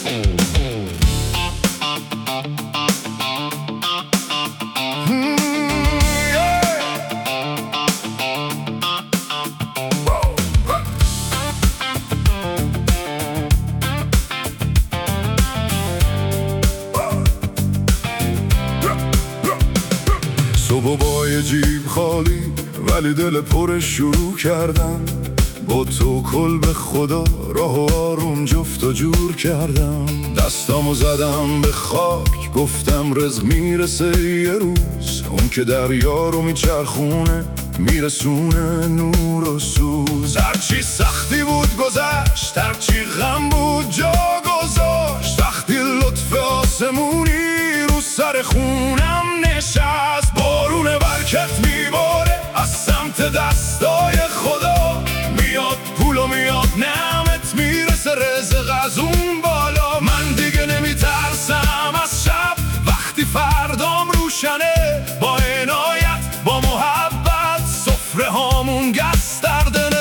صبح با یه جیب خالی ولی دل پر شروع کردم، با توکل به خدا راه و آروم جفت و جور کردم. دستامو زدم به خاک گفتم رزق میرسه یه روز، اون که دریا رو میچرخونه میرسونه نور و سوز. هرچی سختی بود گذشت، هرچی غم بود جا گذاشت، وقتی لطف آسمونی رو سر خونم نشست. بارون برکت میباره از سمت دستای خدا، میاد پول و میاد نعمت، میرسه رزق از اون بالا. من دیگه نمیترسم از شب وقتی فردام روشنه، با عنایت با محبت سفره هامون گستردنه.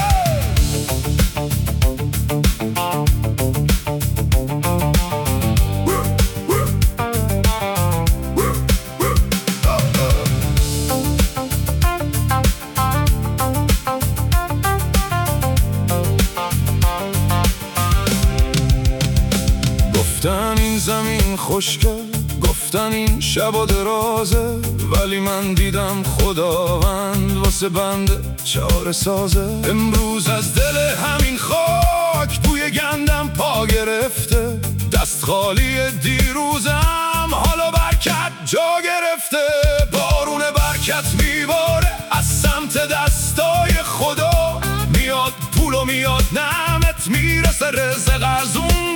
گفتن این زمین خشکه، گفتن این شب درازه، ولی من دیدم خداوند واسه بنده چاره سازه. امروز از دل همین خاک توی گندم پا گرفته، دست خالی دیروزم حالا برکت جا گرفته. بارون برکت میباره از سمت دستای خدا، میاد پول و میاد نعمت، میرسه رزق از اون